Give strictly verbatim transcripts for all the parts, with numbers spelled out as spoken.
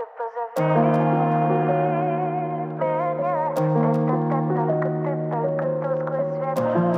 ты позови меня, это ты, только ты, только тусклый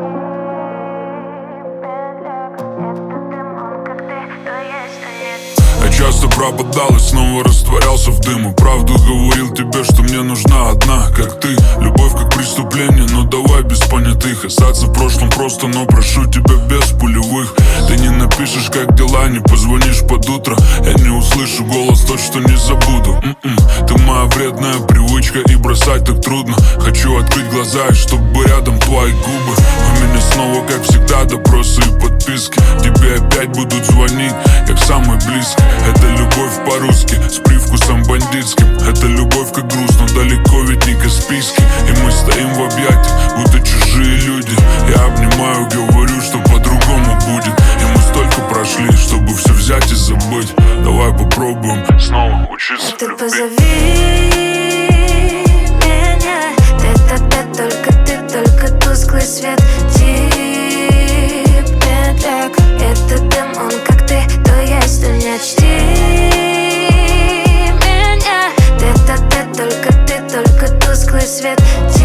свет. Я часто пропадал и снова растворялся в дыму. Правду говорил тебе, что мне нужна одна, как ты. Любовь как преступление, но давай без понятых. Остаться в прошлом просто, но прошу тебя без пулевых. Ты не напишешь, как дела, не позвонишь под утро. Я не услышу голос, тот, что не забуду. М-м. Ты моя вредная привычка, и бросать так трудно. Хочу открыть глаза, и чтобы рядом твои губы. У меня снова, как всегда, допросы и подписки. Тебе опять будут звонить, как самый близкий. Это любовь по-русски, с привкусом бандитским. Это любовь как груз, но далеко ведь не Каспийский. И мы стоим в объятиях, будто чужие люди. Я обнимаю, говорю, что по-другому будет. И мы столько прошли, чтобы все взять и забыть. Давай попробуем снова учиться Ты любить. позови меня, это ты, только ты, только тусклый свет. Тип петляк, это дым, он как ты, то есть, то не чти меня. Это ты, только ты, только тусклый свет.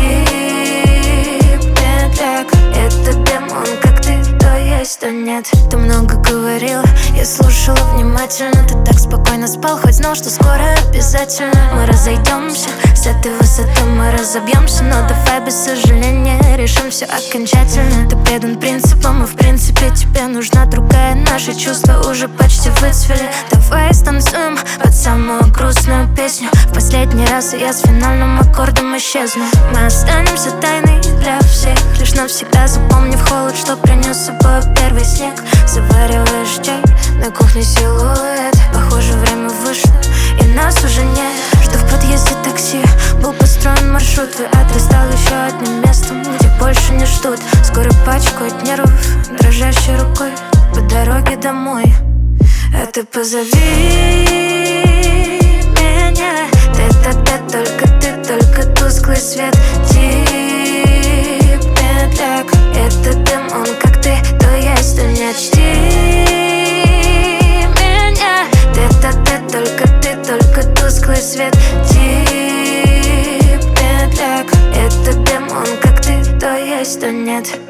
Тип петляк, это дым, он как ты, то есть, то нет. Ты много говорил, я слушала внимательно. Ты так спокойно спал, хоть знал, что скоро обязательно мы разойдемся. С этой высоты мы разобьемся, но давай без сожаления решим все окончательно. Ты предан принципам, и в принципе тебе нужна другая. Наши чувства уже почти выцвели. Давай станцуем под самую грустную песню. В последний раз я с финальным аккордом исчезну. Мы останемся тайной для всех. Лишь навсегда запомни в холод, что принес с собой первый снег. Завариваешь чай, на кухне силуэт. Похоже, время вышло, и нас уже нет. Жду в подъезде такси, был построен маршрут. Твой адрес стал еще одним местом, где больше не ждут. Скоро пачку от нервов, дрожащей рукой по дороге домой. А ты позови меня, это ты, только ты, только тусклый свет. Тип петляк, это дым, он как ты, то есть, то не чти меня. Это ты, только ты, только тусклый свет. Тип петляк, это дым, он как ты, то есть, то нет.